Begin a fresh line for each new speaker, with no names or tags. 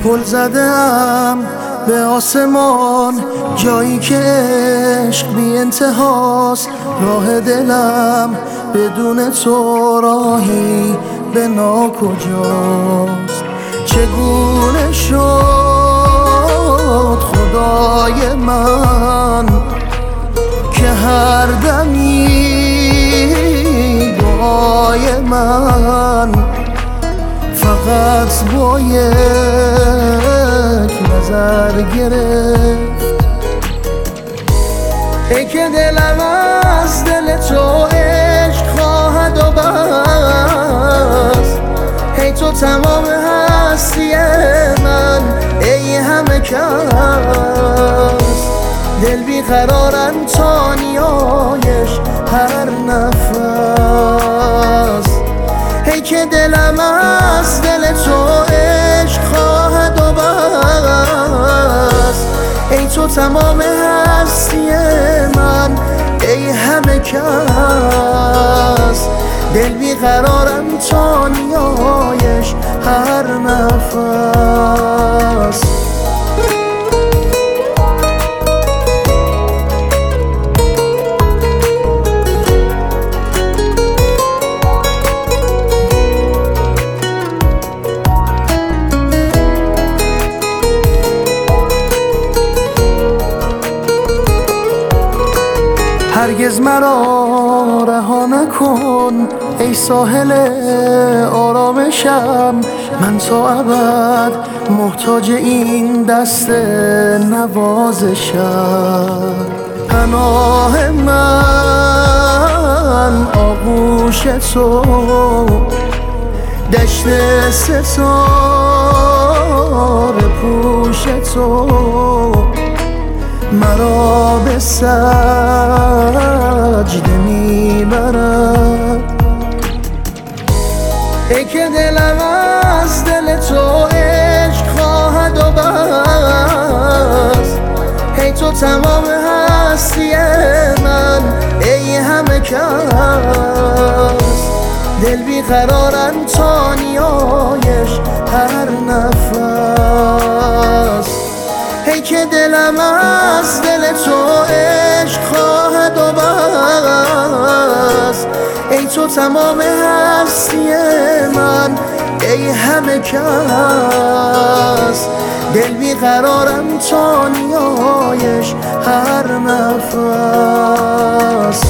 پل زدم به آسمان، جایی که عشق بی انتهاست. راه دلم بدون تو راهی به ناکجاست. چگونه شد خدای من که هر دمی دعای من فقط با یک نظر گرفت. ای که دلم از دل تو عشق خواهد و بس. ای تو تمام هستی من، ای همه کس. دل بیقرارن تا نیایش هر نفس. ای که دلم از دل تو عشق خواهد و بس. ای تو تمام هستی من، ای همه کس. دل بیقرارم تا نیایش هر نفس. هرگز مرا رها نکن ای ساحل آرامشم. من تا ابد محتاج این دست نوازشم. پناه من آغوش تو، دشت ستاره پوش تو مرا به سجده میبرد. ای که دلم از دل تو عشق خواهد و بس. ای تو تمام هستی من، ای همه کس. دل بیقرارن تا نیایش هر نفس. ای که دلم از دل تو عشق خواهد و بس. ای تو تمام هستی من، ای همه کس. دل بیقرارم تا نیایش هر نفس.